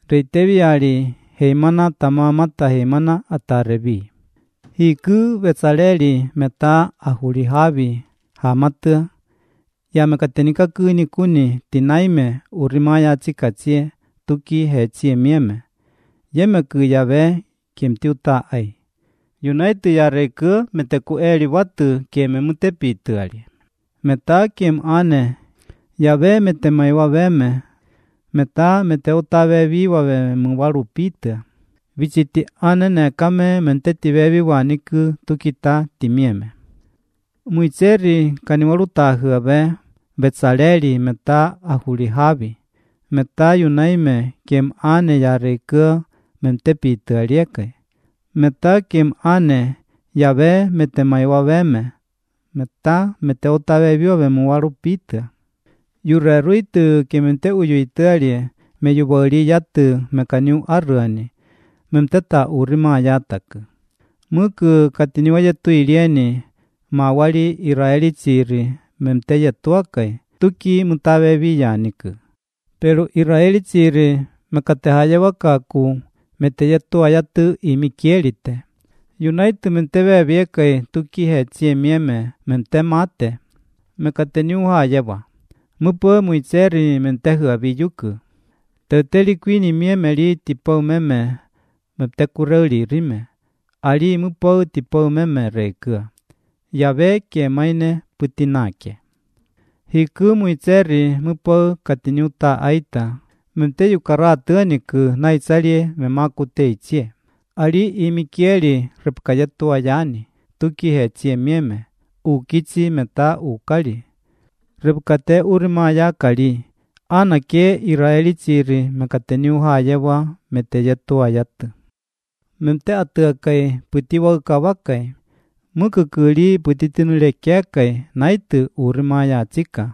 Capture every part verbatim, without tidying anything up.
reiteviari heimana tamamata heimana atarevi. Hiku Betsaleli meta ahurihavi hamata ya mekatenika kuni kuni tinaime urimaya chikachie tuki hechie mieme. Yeme ku yave kimtiuta ai. United ya reku meteku eri watu keme mutepitu ali. Meta kim ane yave metemaiwa veme. Meta meteutave viwa ve muwarupita. Vichiti ane nekame menteti vevi waniku tukita timieme. Muicheri kaniwaruta huave Betsaleli meta ahurihavi. Meta yunaime kim ane ya reku mentepitu alieke. Meta kim ane yave metemaiwa veme. Meta meteutave viwa ve muwarupita. Yureruitu kimente uyuitalie meyubori yatu mekaniu arruani. Memteta urima yataku. Muku katiniwa yetu ilieni mawali Israeli chiri memte yetuakai tuki mutave viyaniku. Pero Israeli chiri mekatehaya wakaku mete yetua yatu imikielite. United menteve viekai tuki hechie mieme mente mate. Mekateniu hayewa. Mupo muicheri mentehua viyuku. Teteli kwini mieme li tipau meme meptekureli rime. Ali mupo tipau meme rekua. Yave kie maine putinake. Hiku muicheri mupo katiniuta aita. Mente yukara tuaniku naisalie memakute ichie. Ali imikieli repkayetua yani. Tuki hechie mieme. Ukichi meta ukali. Repkate urima yakali. Anake Israeli chiri mekateniu hayewa meteyetua yatu. Memte atuakai putiwa ukawakai. Mukukuli putitinulekeakai naitu urima yachika.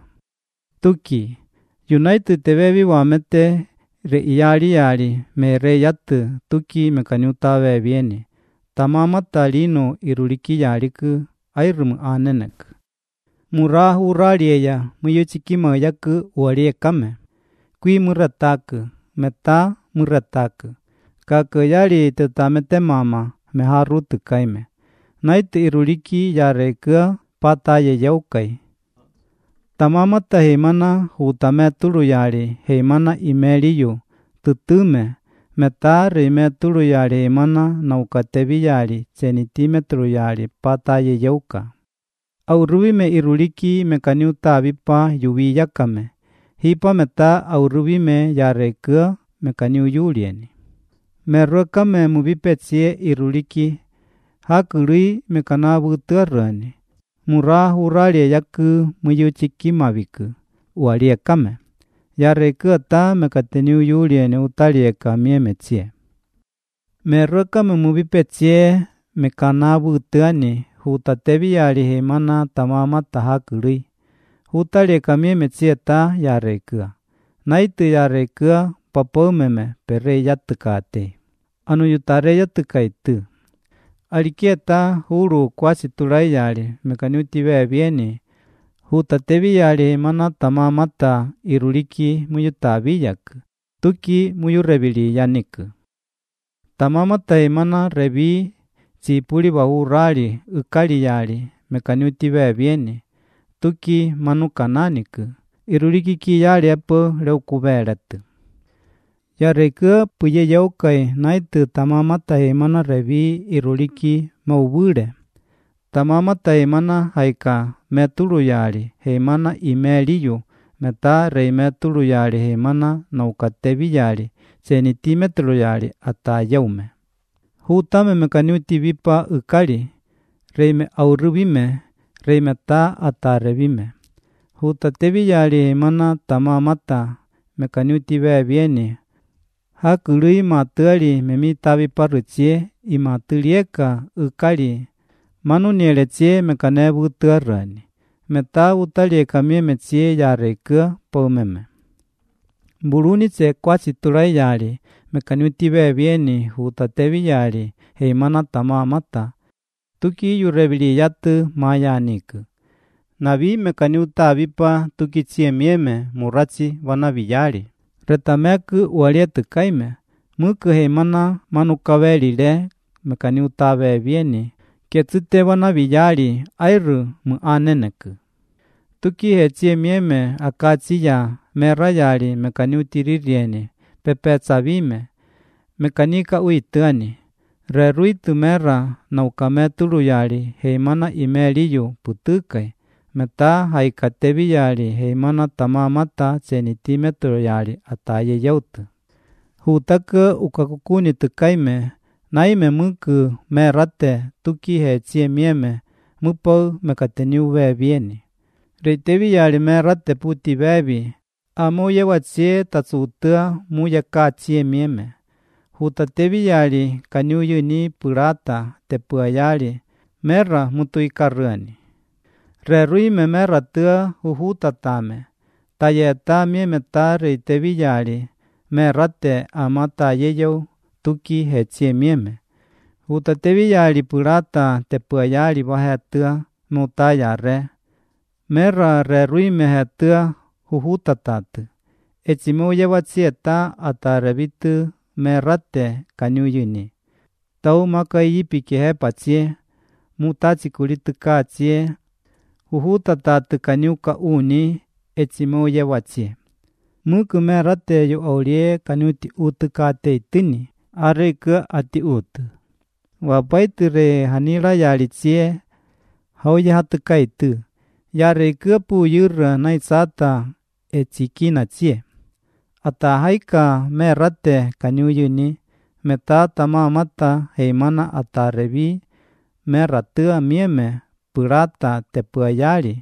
Tuki. United tevevi wamete re iyari yari me re yatu tuki mekaniutave vieni. Tamamata lino iruliki yariku airumu anenek. Murahu rarieya muyuchikima yaku uarie kame. Kui murataku meta murataku. Kaku yari tutamete mama meharutu kaime. Naitu iruliki yarekua pataye yaukai. Tamamata heimana hutame turu yari heimana imeliyu tutume meta rime turu yari heimana naukatevi yari cenitime turu yari pataye yauka. Auruvime iruliki mekaniuta vipa yuvi yakame. Hipa meta auruvime yarekua mekaniu yulieni. Meruakame muvipetsie iruliki hakurui mekanavu tuarani. Murahu ralie yaku muyuchikimaviku ualie kame. Yarekua ta mekateniu yulieni utalieka miemechie. Meruakame muvipetsie mekanavu tuani. Hutatevi yari heimana tamamata hakurui. Hutalieka miemechie ta yarekua. Naitu yarekua papaumeme pere yatukate. Anu yutare yatukaitu. Alikieta huru kwasi tulai yari mekaniutive vieni. Hutatevi yari heimana tamamata iruliki muyutaviyak. Tuki muyurevili yaniku. Tamamata heimana revi chipuli bahu rali ukali yari mekaniutive vieni. Tuki manukananiku. Iruliki ki yari epo leukuveretu. Yarekua puye yaukai naitu tamamata heimana revi iruliki maubure. Tamamata heimana haika meturu yari heimana imeliyu meta rei meturu yari heimana naukatevi yari ceniti meturu yari ata yaume. Hutame mekaniuti vipa ukali reime auruvime reime ta ata revime. Hutatevi yari heimana tamamata mekaniuti vieni. Hakurui matuali memitavi paruchie imatulieka ukali manunielechie mekanevu tuarani. Meta utalieka miemechie yarekua paumeme. Buruni che kwasi tulai yari mekaniutive vieni hutatevi yari heimana tamamata. Tuki yurevili yatu mayaniku. Navi mekaniuta vipa tuki chie mieme murachi wanaviyari. Retameku ualietu kaime. Muku he mana manukawelile mekani utawe vieni. Ketsute wana viyali airu mu aneneku. Tuki he chie mieme akachiya mera yali mekani utiririeni pepetsa vime. Mekanika uitani. Reruitu mera na ukame tulu yali heimana imeliyu putukai. Meta haikatevi yali heimana tamamata cenitimetro yali ataye yautu. Hutaka ukakukuni tukaime naime muku merate tuki he chie mieme mupau mekateni uwe vieni. Reitevi yali merate puti bebi amuye wachie tatsuutua muya ka chie mieme. Hutatevi yali kaniuyu ni purata tepua yali mera mutuikaruani. Reruime mera tua huhutatame. Tayeta mieme ta reitevi yali merate amata yeyau tuki he chie mieme. Hutatevi yali purata tepua yali vahe tua mutaya re. Mera reruime he tua huhutatatu. Echimuye wachieta atarevitu merate kaniuyuni. Tau maka iyipiki he pachie, mutachi kulituka chie, huhutatatu kaniuka uni, echimuye wachie. Muku merate yu aulie kaniuti utuka te itini, areka ati utu. Wapaitu re hanila yali chie, hauye hatuka itu. Yareka pu yura naisata echikina chie. Ata haika merate kaniuyuni, meta tamamata heimana atarevi, meratua mieme purata tepua yali.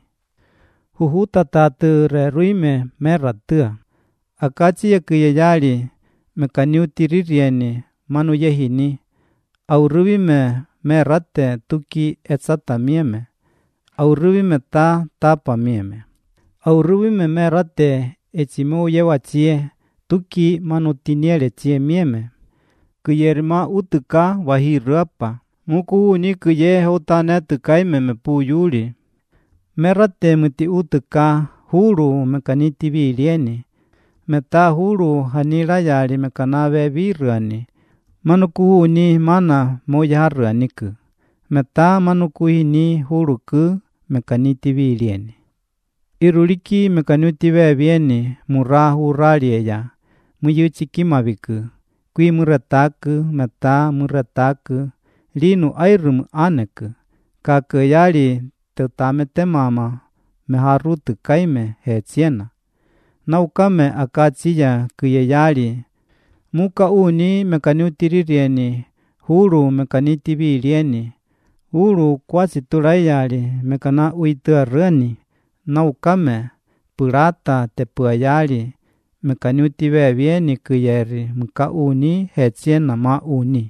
Huhutatatu reruime meratua. Akachi yakuye yali mekaniutiririeni manu yehini. Auruvime merate tuki etsata mieme. Auruvime ta tapa mieme. Auruvime merate echimu yewa chie tuki manutiniele chie mieme. Kuyerima utuka wahiruapa. Muku uni kuye hotane tukaime mepu yuli. Merate muti utuka huru mekaniti vilieni. Meta huru hanila yali mekanawe viruani. Manuku uni mana moja haruaniku. Meta manuku hini huruku mekaniti vilieni. Iruliki mekanuti vieni murahu ralieya. Muyuchikimaviku. Kui murataku meta murataku. Linu airum aneku. Kakayali tetamete mama meharutu kaime he chiena. Naukame akachiya kuyeyali. Muka uni mekanutiririeni. Huru mekaniti vilieni. Huru kwasi tulayali mekana uituarani. Naukame purata tepua yali mekanuti vieni kuyeri muka uni he chiena ma uni.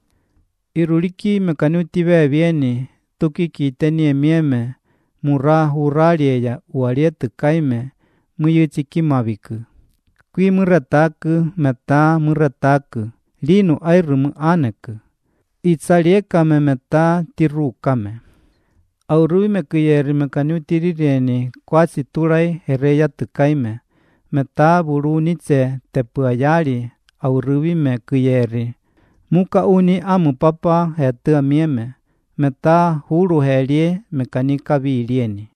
Iruliki mekanuti vieni tuki kitenie mieme mura huralieya ualietu kaime muyuchikimaviku. Kui murataku meta murataku linu airumu aneku. Itzaliekame meta tirukame. Auruime kuyeri mekanutiririeni kwasi tulai hereya tukaime. Meta burunice tepua yali auruime kuyeri. Muka uni amu papa hetua mieme. Meta huru helie mekanika vilieni.